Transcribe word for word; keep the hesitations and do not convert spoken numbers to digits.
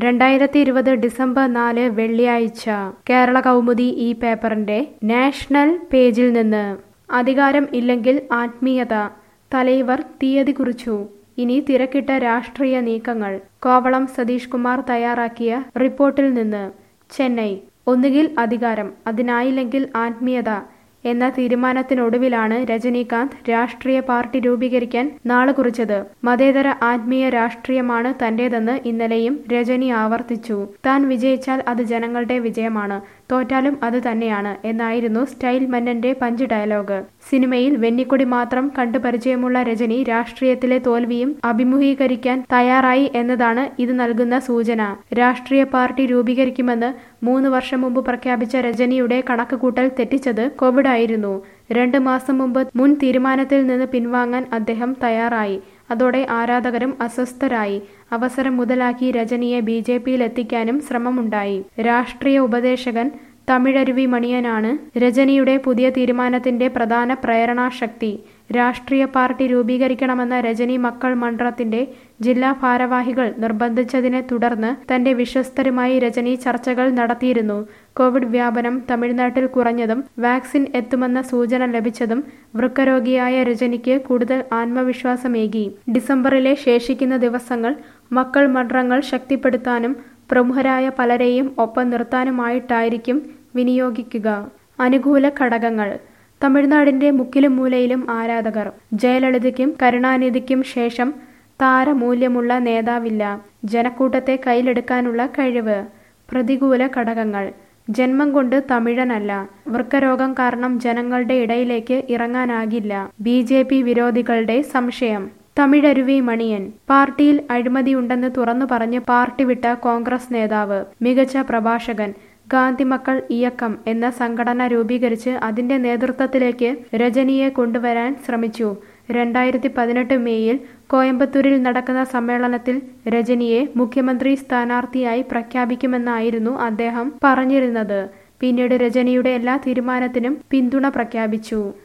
രണ്ടായിരത്തി ഇരുപത് ഡിസംബർ നാല് വെള്ളിയാഴ്ച കേരള കൗമുദി ഈ പേപ്പറിന്റെ നാഷണൽ പേജിൽ നിന്ന് അധികാരം ഇല്ലെങ്കിൽ ആത്മീയത തലൈവർ തീയതി കുറിച്ചു. ഇനി തിരക്കിട്ട രാഷ്ട്രീയ നീക്കങ്ങൾ. കോവളം സതീഷ് കുമാർ തയ്യാറാക്കിയ റിപ്പോർട്ടിൽ നിന്ന്. ചെന്നൈ. ഒന്നുകിൽ അധികാരം, അതിനായില്ലെങ്കിൽ ആത്മീയത എന്ന തീരുമാനത്തിനൊടുവിലാണ് രജനീകാന്ത് രാഷ്ട്രീയ പാർട്ടി രൂപീകരിക്കാൻ നാള് കുറിച്ചത്. മതേതര ആത്മീയ രാഷ്ട്രീയമാണ് തന്റേതെന്ന് ഇന്നലെയും രജനി ആവർത്തിച്ചു. താൻ വിജയിച്ചാൽ അത് ജനങ്ങളുടെ വിജയമാണ്, തോറ്റാലും അത് തന്നെയാണ് എന്നായിരുന്നു സ്റ്റൈൽ മന്നന്റെ പഞ്ച് ഡയലോഗ്. സിനിമയിൽ വെന്നിക്കൊടി മാത്രം കണ്ടു പരിചയമുള്ള രജനി രാഷ്ട്രീയത്തിലെ തോൽവിയും അഭിമുഖീകരിക്കാൻ തയ്യാറായി എന്നതാണ് ഇത് നൽകുന്ന സൂചന. രാഷ്ട്രീയ പാർട്ടി രൂപീകരിക്കുമെന്ന് മൂന്ന് വർഷം മുമ്പ് പ്രഖ്യാപിച്ച രജനിയുടെ കണക്കുകൂട്ടൽ തെറ്റിച്ചത് കോവിഡ് ആയിരുന്നു. രണ്ട് മാസം മുമ്പ് മുൻ തീരുമാനത്തിൽ നിന്ന് പിൻവാങ്ങാൻ അദ്ദേഹം തയ്യാറായി. അതോടെ ആരാധകരും അസ്വസ്ഥരായി. അവസരം മുതലാക്കി രജനിയെ ബി ജെ പിയിലെത്തിക്കാനും ശ്രമമുണ്ടായി. രാഷ്ട്രീയ ഉപദേശകൻ തമിഴരുവി മണിയനാണ് രജനിയുടെ പുതിയ തീരുമാനത്തിന്റെ പ്രധാന പ്രേരണാശക്തി. രാഷ്ട്രീയ പാർട്ടി രൂപീകരിക്കണമെന്ന രജനി മക്കൾ മണ്ഡലത്തിന്റെ ജില്ലാ ഭാരവാഹികൾ നിർബന്ധിച്ചതിനെ തുടർന്ന് തന്റെ വിശ്വസ്തരുമായി രജനി ചർച്ചകൾ നടത്തിയിരുന്നു. കോവിഡ് വ്യാപനം തമിഴ്നാട്ടിൽ കുറഞ്ഞതും വാക്സിൻ എത്തുമെന്ന സൂചന ലഭിച്ചതും വൃക്കരോഗിയായ രജനിക്ക് കൂടുതൽ ആത്മവിശ്വാസമേകി. ഡിസംബറിലെ ശേഷിക്കുന്ന ദിവസങ്ങൾ മക്കൾ മണ്ഡലങ്ങൾ ശക്തിപ്പെടുത്താനും പ്രമുഖരായ പലരെയും ഒപ്പം നിർത്താനുമായിട്ടായിരിക്കും വിനിയോഗിക്കുക. അനുകൂല ഘടകങ്ങൾ. തമിഴ്നാടിന്റെ മുക്കിലും മൂലയിലും ആരാധകർ. ജയലളിതയ്ക്കും കരുണാനിധിക്കും ശേഷം താരമൂല്യമുള്ള നേതാവില്ല. ജനക്കൂട്ടത്തെ കയ്യിലെടുക്കാനുള്ള കഴിവ്. പ്രതികൂല ഘടകങ്ങൾ. ജന്മം കൊണ്ട് തമിഴനല്ല. വൃക്കരോഗം കാരണം ജനങ്ങളുടെ ഇടയിലേക്ക് ഇറങ്ങാനാകില്ല. ബി ജെ പി വിരോധികളുടെ സംശയം. തമിഴരുവി മണിയൻ. പാർട്ടിയിൽ അഴിമതിയുണ്ടെന്ന് തുറന്നു പറഞ്ഞ് പാർട്ടി വിട്ട കോൺഗ്രസ് നേതാവ്. മികച്ച പ്രഭാഷകൻ. ഗാന്ധി മക്കൾ ഇയക്കം എന്ന സംഘടന രൂപീകരിച്ച് അതിന്റെ നേതൃത്വത്തിലേക്ക് രജനിയെ കൊണ്ടുവരാൻ ശ്രമിച്ചു. രണ്ടായിരത്തി പതിനെട്ട് മേയിൽ കോയമ്പത്തൂരിൽ നടക്കുന്ന സമ്മേളനത്തിൽ രജനിയെ മുഖ്യമന്ത്രി സ്ഥാനാർത്ഥിയായി പ്രഖ്യാപിക്കുമെന്നായിരുന്നു അദ്ദേഹം പറഞ്ഞിരുന്നത്. പിന്നീട് രജനിയുടെ എല്ലാ തീരുമാനത്തിനും പിന്തുണ പ്രഖ്യാപിച്ചു.